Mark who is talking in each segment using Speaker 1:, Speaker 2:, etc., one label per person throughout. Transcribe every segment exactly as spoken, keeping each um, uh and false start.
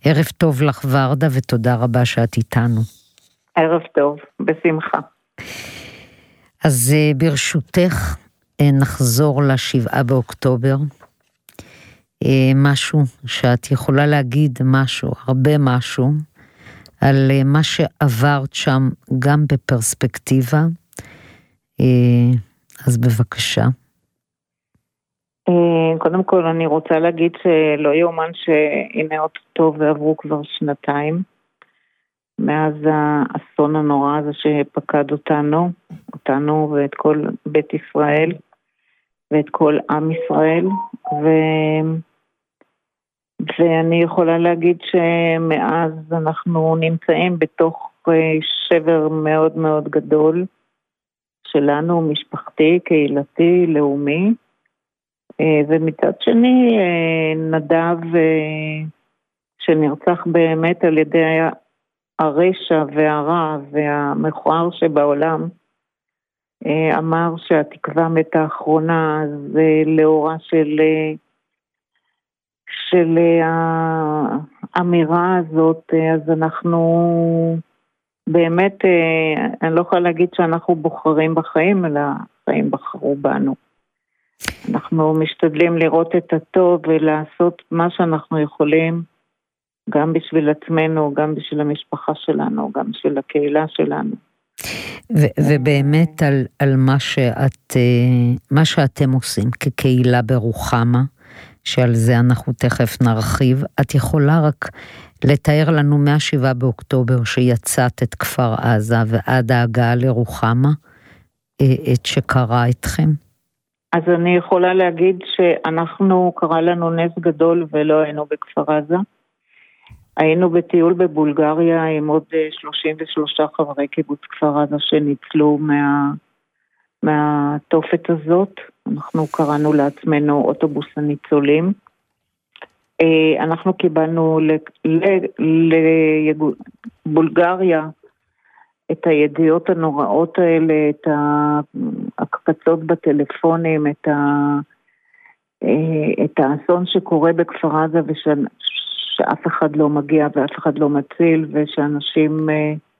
Speaker 1: ערב טוב לך ורדה, ותודה רבה שאת איתנו.
Speaker 2: ערב טוב, בשמחה.
Speaker 1: אז ברשותך נחזור לשבעה באוקטובר. משהו שאת יכולה להגיד משהו, הרבה משהו, על מה שעברת שם גם בפרספקטיבה. אז בבקשה.
Speaker 2: קודם כל אני רוצה להגיד שלא יאומן שהנה עוד טוב ועברו כבר שנתיים מאז האסון הנורא הזה שפקד אותנו, אותנו ואת כל בית ישראל ואת כל עם ישראל, ו... ואני יכולה להגיד שמאז אנחנו נמצאים בתוך שבר מאוד מאוד גדול שלנו, משפחתי, קהילתי, לאומי, ומצד שני נדב שנרצח באמת על ידי הרשע והרע והמכוער שבעולם, אמר שהתקווה מתה האחרונה, זה לאורה של של האמירה הזאת. אז אנחנו באמת, אני לא יכולה להגיד שאנחנו בוחרים בחיים, אלא החיים בחרו בנו. אנחנו משתדלים לראות את הטוב ולעשות מה שאנחנו יכולים, גם בשביל עצמנו, גם בשביל המשפחה שלנו, גם בשביל הקהילה שלנו.
Speaker 1: ו- ובאמת על, על מה שאת, מה שאתם עושים כקהילה ברוחמה, שעל זה אנחנו תכף נרחיב, את יכולה רק לתאר לנו מהשבעה באוקטובר שיצאת את כפר עזה ועד ההגעה לרוחמה, את שקרה אתכם?
Speaker 2: אז אני יכולה להגיד שאנחנו, קרה לנו נס גדול ולא היינו בכפר עזה. היינו בטיול בבולגריה עם עוד שלושים ושלושה חברי קיבוץ כפר עזה שניצלו מה, מהתופת הזאת. אנחנו קראנו לעצמנו אוטובוס הניצולים. אנחנו קיבלנו לבולגריה את הידיעות הנוראות האלה, את ההקפצות בטלפונים, את, ה, את האסון שקורה בכפר עזה ושאף אחד לא מגיע ואף אחד לא מציל, ושאנשים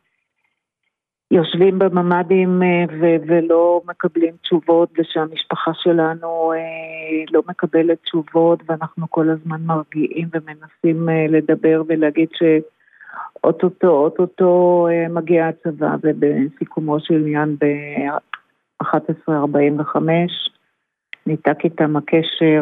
Speaker 2: יושבים בממדים ו- ולא מקבלים תשובות, ושהמשפחה שלנו לא מקבלת תשובות, ואנחנו כל הזמן מרגיעים ומנסים לדבר ולהגיד שאוטוטו, אוטוטו מגיע הצבא, ובסיכומו של עניין ב-אחת עשרה ארבעים וחמש ניתק איתם הקשר,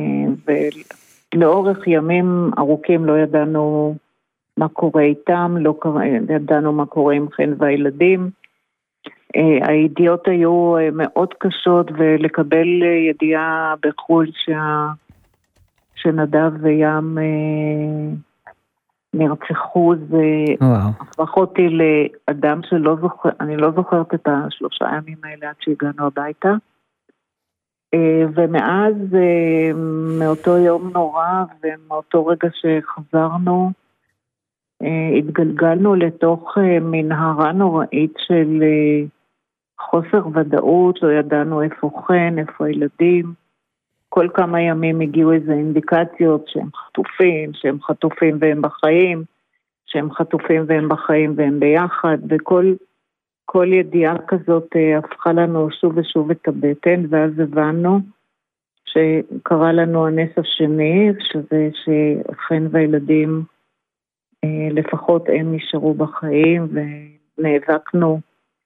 Speaker 2: ולאורך ימים ארוכים לא ידענו מה קורה איתם, לא ידענו מה קורה עם חן והילדים. הידיעות היו מאוד קשות, ולקבל ידיעה בחול שה... שנדב וים נרצחו, זה הפך אותי לאדם שלא זוכר, אני לא זוכרת את השלושה ימים האלה עד שהגענו הביתה. ומאז, מאותו יום נורא ומאותו רגע שחזרנו, התגלגלנו לתוך מנהרה נוראית של חוסר ודאות, לא ידענו איפה חן, איפה הילדים. כל כמה ימים הגיעו איזה אינדיקציות שהם חטופים, שהם חטופים והם בחיים, שהם חטופים והם בחיים והם ביחד, וכל כל ידיעה כזאת הפכה לנו שוב ושוב את הבטן, ואז הבנו שקרה לנו הנס השני, שזה שחן והילדים לפחות הם נשארו בחיים, ונאבקנו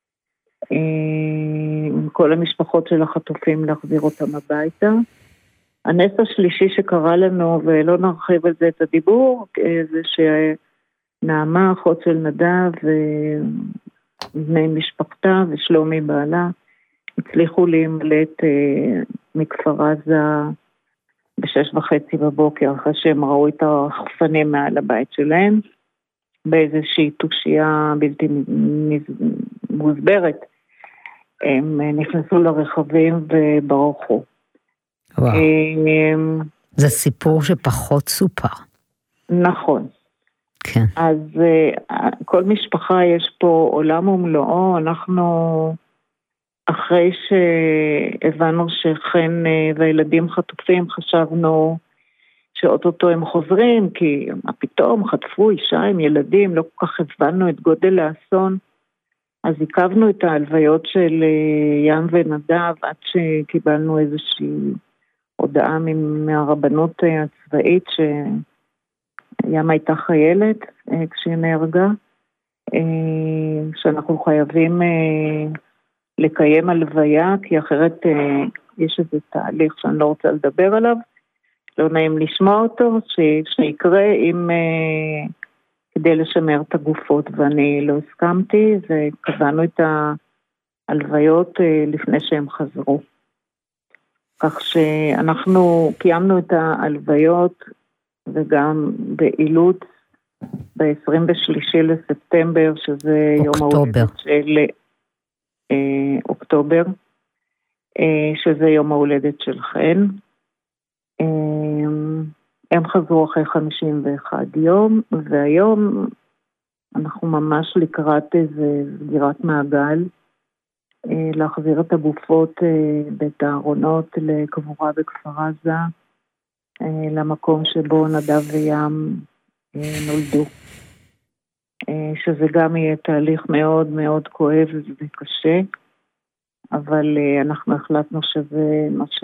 Speaker 2: עם כל המשפחות של החטופים להחזיר אותם הביתה. הנס השלישי שקרה לנו, ולא נרחיב על זה את הדיבור, זה שנעמה, אחות של נדב, ובני משפחתה ושלומי בעלה, הצליחו להימלט מכפר עזה בשש וחצי בבוקר, אחרי שהם ראו את החפנים מעל הבית שלהם, באיזושהי תושייה בלתי מוסברת. הם נכנסו לרכבים וברחו.
Speaker 1: וואו. זה סיפור שפחות סופר.
Speaker 2: נכון.
Speaker 1: כן.
Speaker 2: אז כל משפחה יש פה עולם ומלואו. אנחנו, אחרי שהבנו שחן והילדים חטופים, חשבנו שאוטוטו הם חוזרים, כי פתאום חטפו אישה עם ילדים, לא כל כך הבנו את גודל האסון, אז עיכבנו את ההלוויות של ים ונדב, עד שקיבלנו איזושהי הודעה מהרבנות הצבאית, שים הייתה חיילת כשהיא נהרגה, שאנחנו חייבים לקיים הלוויה, כי אחרת יש איזה תהליך שאני לא רוצה לדבר עליו, לא נעים לשמוע אותו, ש- שיקרה אם, uh, כדי לשמר את הגופות, ואני לא הסכמתי, וקבענו את ההלוויות uh, לפני שהם חזרו. כך שאנחנו קיימנו את ההלוויות, וגם באילוץ, ב-עשרים ושלישי לספטמבר, שזה
Speaker 1: אוקטובר.
Speaker 2: יום ההולדת של uh, אוקטובר, uh, שזה יום ההולדת של חן, הם חזרו אחרי חמישים ואחד יום, והיום אנחנו ממש לקראת איזה סגירת מעגל, להחזיר את הגופות בית הארונות לקבורה בכפר עזה, למקום שבו נדב וים נולדו. שזה גם יהיה תהליך מאוד מאוד כואב וקשה, אבל אנחנו החלטנו שזה מה ש...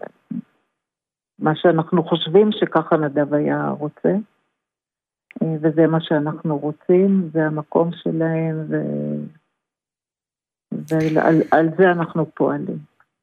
Speaker 2: מה שאנחנו חושבים שככה נדב היה רוצה, וזה מה שאנחנו רוצים, זה המקום שלהם, ו... ועל על זה אנחנו פועלים.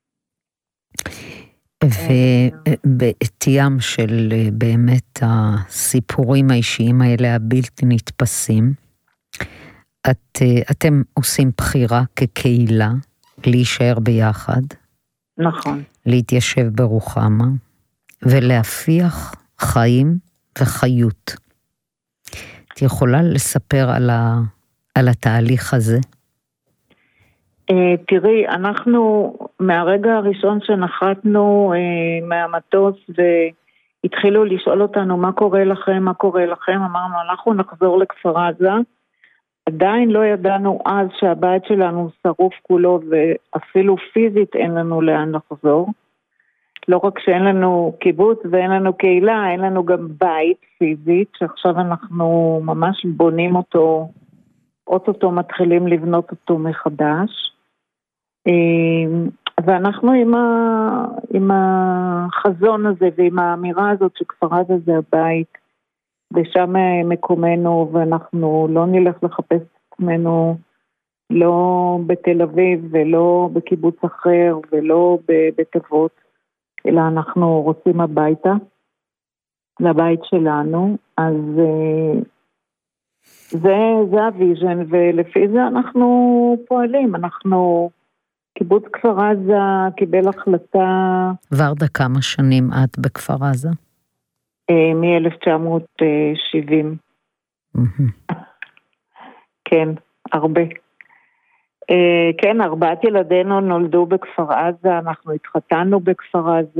Speaker 1: ובעטיים של באמת הסיפורים האישיים האלה הבלתי נתפסים, את, אתם עושים בחירה כקהילה להישאר ביחד.
Speaker 2: נכון.
Speaker 1: להתיישב ברוחמה. ולהפיח חיים וחיות. את יכולה לספר על, ה, על התהליך הזה?
Speaker 2: Uh, תראי, אנחנו מהרגע הראשון שנחתנו uh, מהמטוס והתחילו לשאול אותנו מה קורה לכם, מה קורה לכם, אמרנו אנחנו נחזור לכפר עזה, עדיין לא ידענו אז שהבית שלנו שרוף כולו ואפילו פיזית אין לנו לאן לחזור. לא רק שאין לנו קיבוץ ואין לנו קהילה, אין לנו גם בית פיזית, שעכשיו אנחנו ממש בונים אותו, אוטוטו מתחילים לבנות אותו מחדש. ואנחנו עם, ה, עם החזון הזה ועם האמירה הזאת שכפר עזה זה הבית, ושם מקומנו, ואנחנו לא נלך לחפש את עצמנו, לא בתל אביב ולא בקיבוץ אחר ולא בבית אבות, אלא אנחנו רוצים הביתה, לבית שלנו, אז זה, זה הוויז'ן, ולפי זה אנחנו פועלים, אנחנו, קיבוץ כפר עזה קיבל החלטה...
Speaker 1: ורדה, כמה שנים את בכפר עזה?
Speaker 2: מ-אלף תשע מאות שבעים. כן, הרבה. כן, ארבעת ילדינו נולדו בכפר עזה, אנחנו התחתנו בכפר עזה,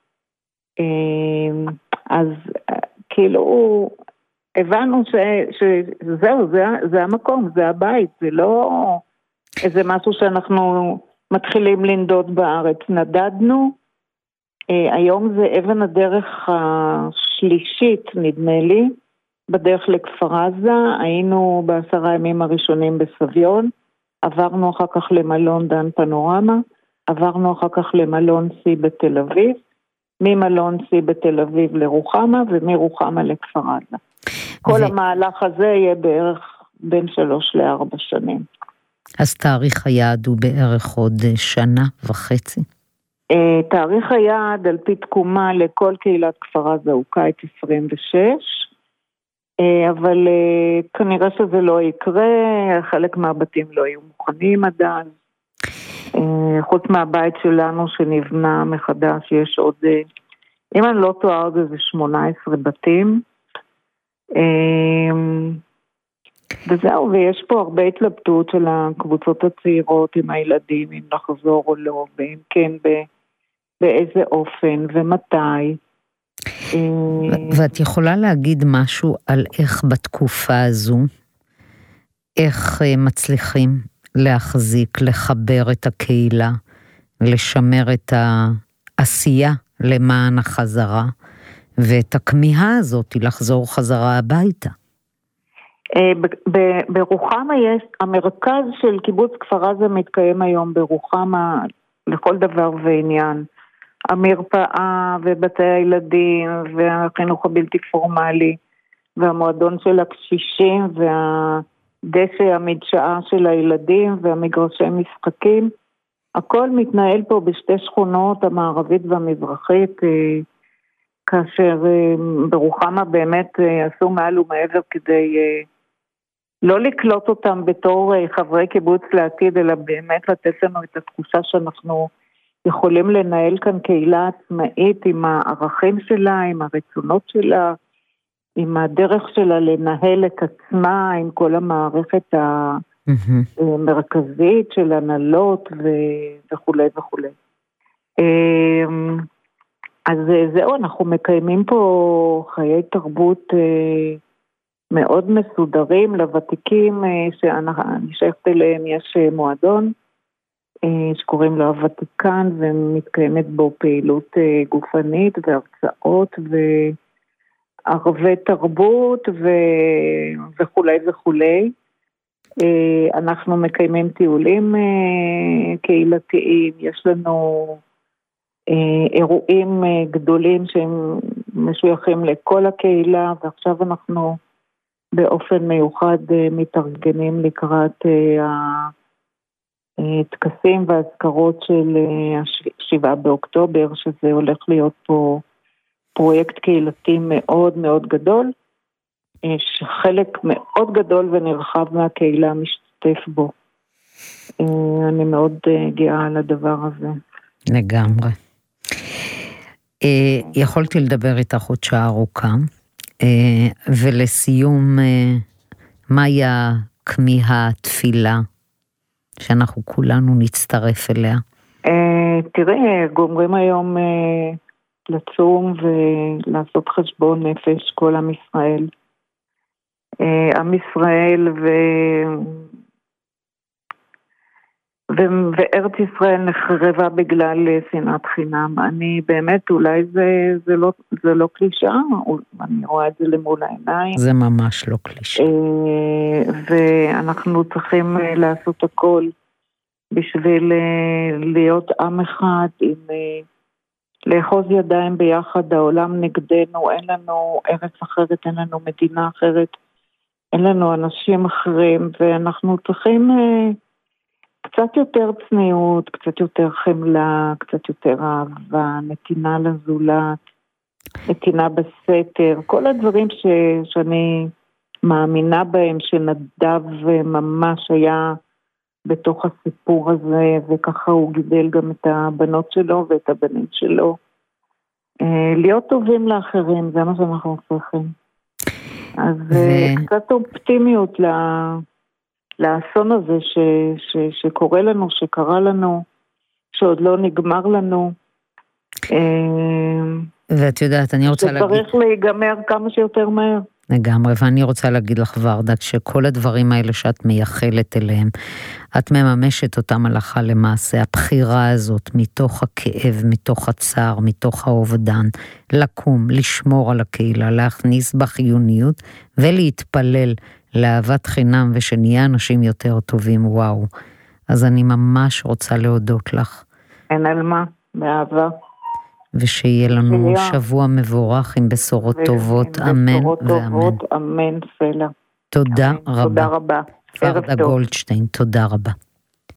Speaker 2: אז כאילו הבנו שזהו, זה, זה המקום, זה הבית, זה לא איזה משהו שאנחנו מתחילים לנדוד בארץ. נדדנו, היום זה אבן הדרך השלישית, נדמה לי, בדרך לכפר עזה, היינו בעשרה ימים הראשונים בסביון, עברנו אחר כך למלון דן פנורמה, עברנו אחר כך למלון סי בתל אביב, ממלון סי בתל אביב לרוחמה, ומרוחמה לכפר עזה. כל ו... המהלך הזה יהיה בערך בין שלוש לארבע שנים.
Speaker 1: אז תאריך היעד הוא בערך עוד שנה וחצי?
Speaker 2: תאריך היעד על פי תקומה לכל קהילת כפר עזה הוא קיץ עשרים ושש, אבל כנראה שזה לא יקרה, חלק מהבתים לא יהיו מוכנים עד אז. חוץ מהבית שלנו שנבנה מחדש, יש עוד, אם אני לא טועה, עוד איזה שמונה עשרה בתים. וזהו, ויש פה הרבה התלבטות של הקבוצות הצעירות עם הילדים, אם לחזור או לא, ואם כן, באיזה אופן ומתי.
Speaker 1: ואת יכולה להגיד משהו על איך בתקופה הזו, איך מצליחים להחזיק, לחבר את הקהילה, לשמר את העשייה למען החזרה, ואת הכמיהה הזאת לחזור חזרה הביתה.
Speaker 2: ברוחמה יש, המרכז של קיבוץ כפר עזה מתקיים היום ברוחמה לכל דבר ועניין. המרפאה ובתי הילדים והחינוך הבלתי פורמלי והמועדון של הקשישים והדשא המדשאה של הילדים והמגרשי משחקים. הכל מתנהל פה בשתי שכונות, המערבית והמזרחית, כאשר ברוחמה באמת עשו מעל ומעבר כדי לא לקלוט אותם בתור חברי קיבוץ לעתיד, אלא באמת לתת לנו את התחושה שאנחנו יכולים לנהל כאן קהילה עצמאית עם הערכים שלה, עם הרצונות שלה, עם הדרך שלה לנהל את עצמה, עם כל המערכת המרכזית של הנהלות וכו' וכו'. אז זהו, אנחנו מקיימים פה חיי תרבות מאוד מסודרים לוותיקים שאני שייכת אליהם. יש מועדון שקוראים לו הוותיקן ומתקיימת בו פעילות גופנית והרצאות וערבי תרבות וכו' וכו'. אנחנו מקיימים טיולים קהילתיים, יש לנו אירועים גדולים שהם משויכים לכל הקהילה, ועכשיו אנחנו באופן מיוחד מתארגנים לקראת הטקסים והזכרות של השבעה באוקטובר, שזה הולך להיות פה פרויקט קהילתי מאוד מאוד גדול, שחלק מאוד גדול ונרחב מהקהילה משתתף בו. אני מאוד גאה על הדבר הזה.
Speaker 1: לגמרי. יכולתי לדבר איתך עוד שעה ארוכה, ולסיום, מהי הכמיהה, התפילה, שאנחנו כולנו נצטרף אליה?
Speaker 2: תראה, גומרים היום לצום ולעשות חשבון נפש כל עם ישראל. עם ישראל ו... ו... וארץ ישראל נחרבה בגלל שנאת חינם. אני באמת, אולי זה, זה לא, זה לא קלישאה, אני רואה את זה למול העיניים.
Speaker 1: זה ממש לא קלישאה.
Speaker 2: ואנחנו צריכים לעשות הכל בשביל להיות עם אחד, עם לאחוז ידיים ביחד, העולם נגדנו, אין לנו ארץ אחרת, אין לנו מדינה אחרת, אין לנו אנשים אחרים, ואנחנו צריכים קצת יותר צניעות, קצת יותר חמלה, קצת יותר אהבה, נתינה לזולת, נתינה בסתר, כל הדברים ש, שאני מאמינה בהם, שנדב ממש היה בתוך הסיפור הזה, וככה הוא גידל גם את הבנות שלו ואת הבנים שלו. להיות טובים לאחרים, זה מה שאנחנו צריכים. אז ו... קצת אופטימיות ל... לאסון הזה ש... ש... שקורה לנו, שקרה לנו, שעוד לא נגמר לנו.
Speaker 1: ואת יודעת, אני רוצה להגיד...
Speaker 2: שצריך להיגמר כמה שיותר מהר.
Speaker 1: לגמרי, ואני רוצה להגיד לך ורדה, שכל הדברים האלה שאת מייחלת אליהם, את מממשת אותם הלכה למעשה, הבחירה הזאת מתוך הכאב, מתוך הצער, מתוך האובדן, לקום, לשמור על הקהילה, להכניס בחיוניות, ולהתפלל לאהבת חינם, ושנהיה אנשים יותר טובים, וואו. אז אני ממש רוצה להודות לך.
Speaker 2: אין על מה, באהבה.
Speaker 1: ושיהיה לנו שבוע מבורך עם בשורות טובות, אמן ואמן.
Speaker 2: אמן סלע.
Speaker 1: תודה רבה.
Speaker 2: תודה רבה.
Speaker 1: ורדה גולדשטיין, תודה רבה.